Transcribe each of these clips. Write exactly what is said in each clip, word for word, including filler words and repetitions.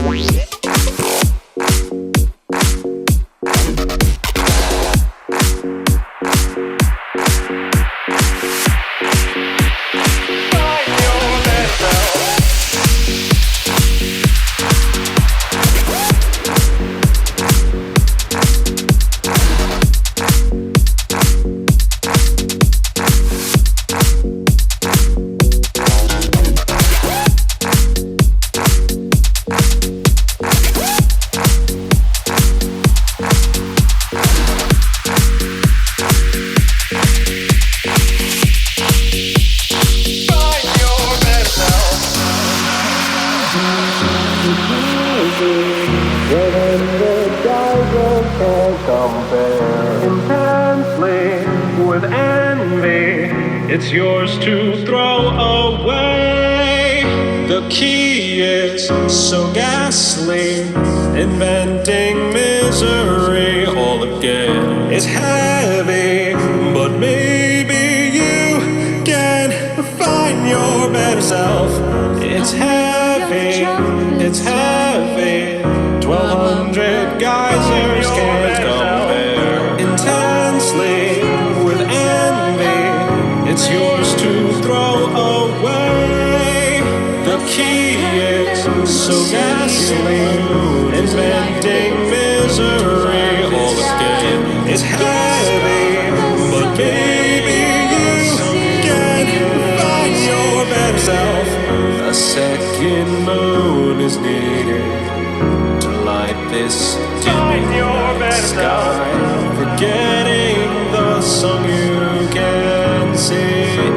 It's yours to throw away. The key is so ghastly, inventing misery all again. It's heavy, but maybe you can find your better self. It's heavy, it's heavy. Twelve hundred geysers can't compare intensely with envy. It's yours to throw away. The key is so ghastly, inventing misery all again. It's heavy, but maybe you can find your better self. A second moon is needed to light this dim sky, forgetting the song you can sing.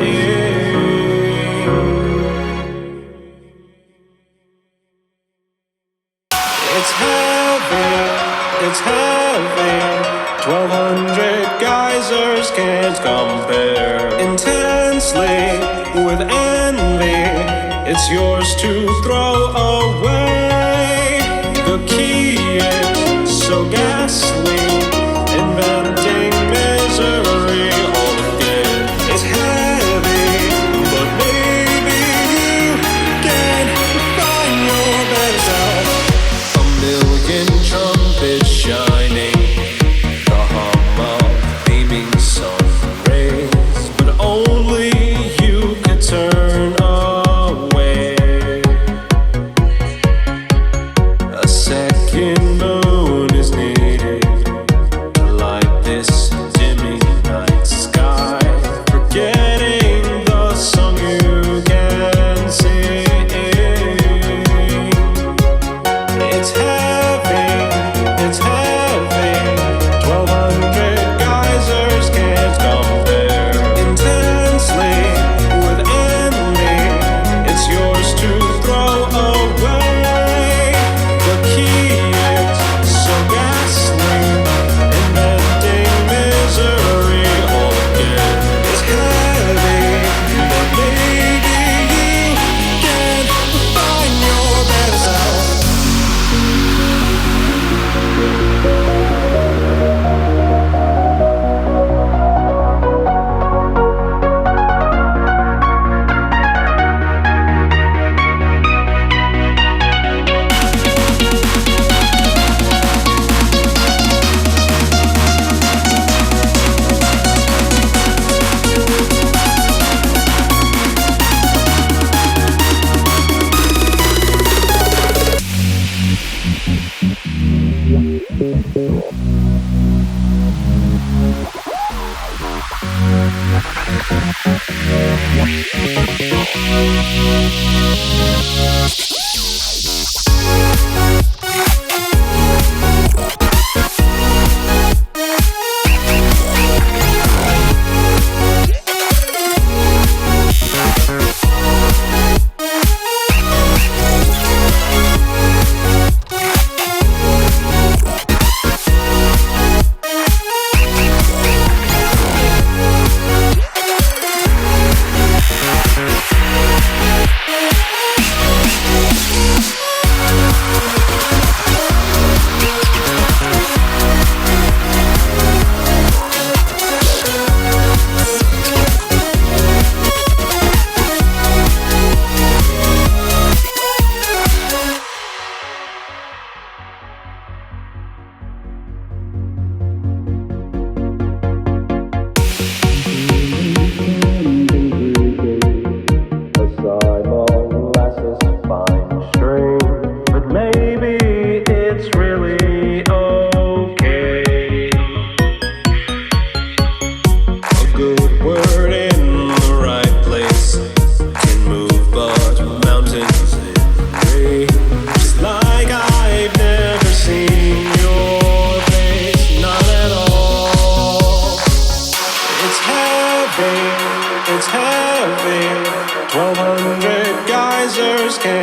It's heavy, it's heavy. Twelve hundred geysers can't compare intensely with envy. It's yours to throw away. The key is so ghastly, inventing misery all again. It's heavy, but maybe you can find your better self. A million trumpets shining, the hum of beaming sun rays, but only you can turn away. A second moon is needed to light this dimming night sky, forgetting the song you can sing. It's heavy, it's heavy. Twelve hundred geysers can't compare intensely with envy. It's yours to throw away. The key is so ghastly, inventing misery all again. It's heavy, but maybe you can find your better self.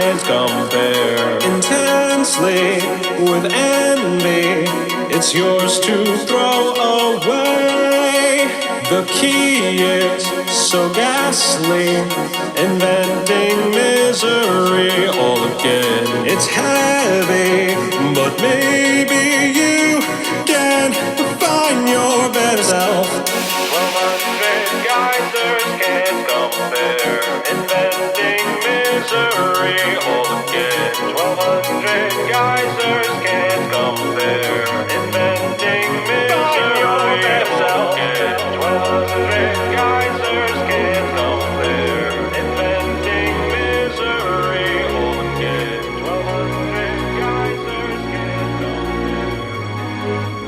can't compare. Intensely with envy, it's yours to throw away. The key is so ghastly, inventing misery all again. It's heavy, but maybe you can find your better self. Twelve hundred geysers can't compare, inventing misery all again. Twelve hundred geysers can't compare, inventing misery all again. Twelve hundred geysers can't compare, inventing misery all again. Twelve hundred geysers can't compare.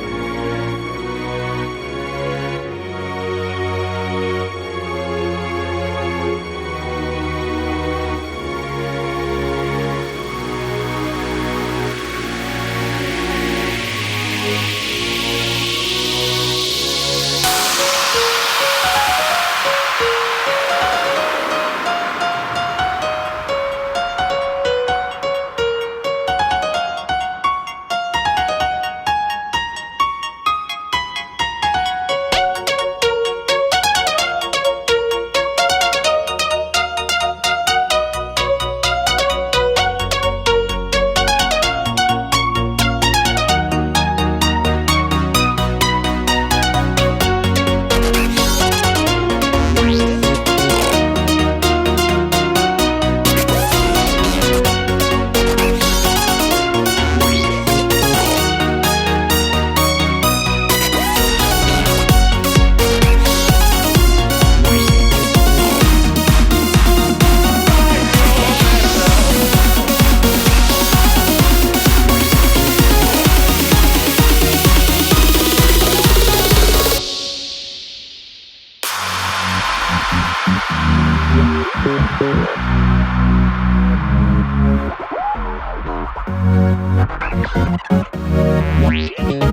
Yeah.